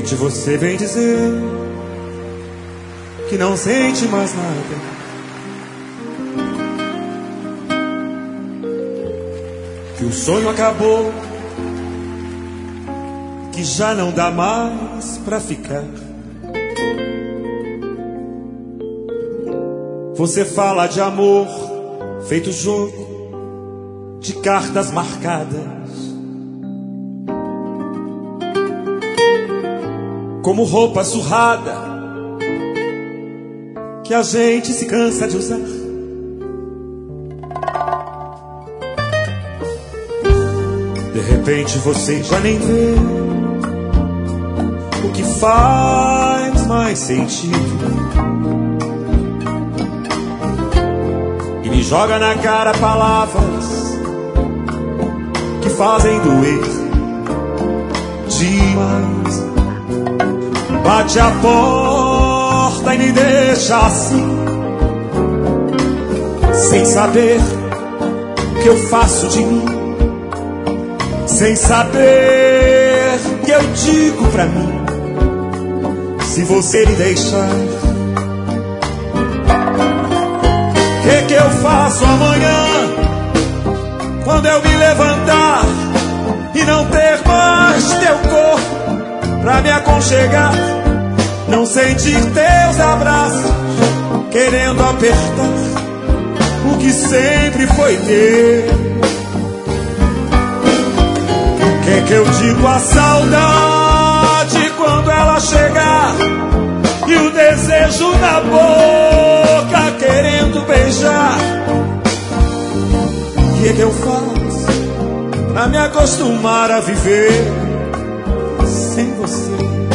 repente você vem dizer que não sente mais nada. Que o sonho acabou, que já não dá mais pra ficar. Você fala de amor feito jogo de cartas marcadas, como roupa surrada que a gente se cansa de usar. De repente você já nem vê o que faz mais sentido e me joga na cara palavras que fazem doer demais. Bate a porta e me deixa assim, sem saber o que eu faço de mim, sem saber o que eu digo pra mim. Se você me deixar, o que eu faço amanhã, quando eu me levantar e não ter mais teu corpo pra me aconchegar, não sentir teus abraços querendo apertar o que sempre foi teu? Que eu digo à saudade quando ela chegar e o desejo na boca querendo beijar? O que eu faço pra me acostumar a viver sem você?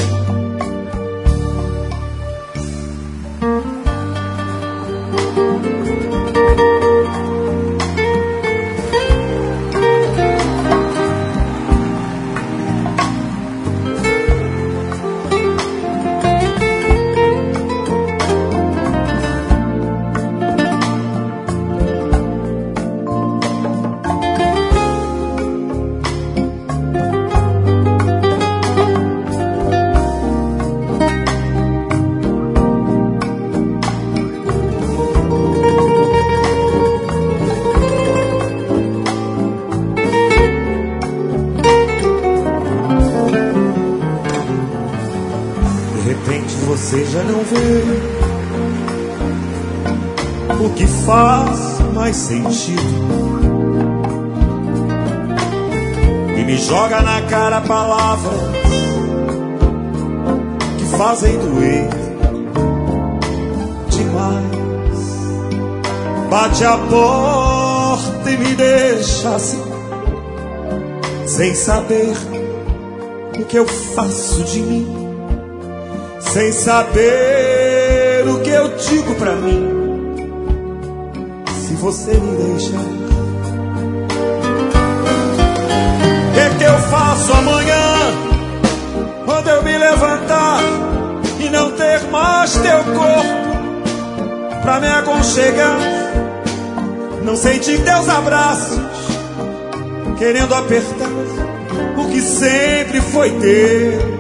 Você já não vê o que faz mais sentido e me joga na cara palavras que fazem doer demais. Bate a porta e me deixa assim, sem saber o que eu faço de mim, sem saber o que eu digo pra mim. Se você me deixar, o que eu faço amanhã, quando eu me levantar e não ter mais teu corpo pra me aconchegar, não sentir teus abraços querendo apertar o que sempre foi teu?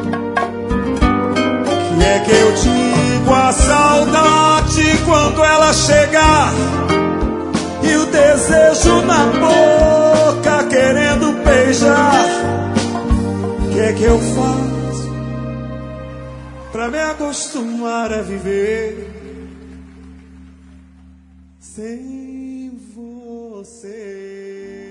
Que eu digo à saudade quando ela chegar e o desejo na boca querendo beijar? O que eu faço pra me acostumar a viver sem você?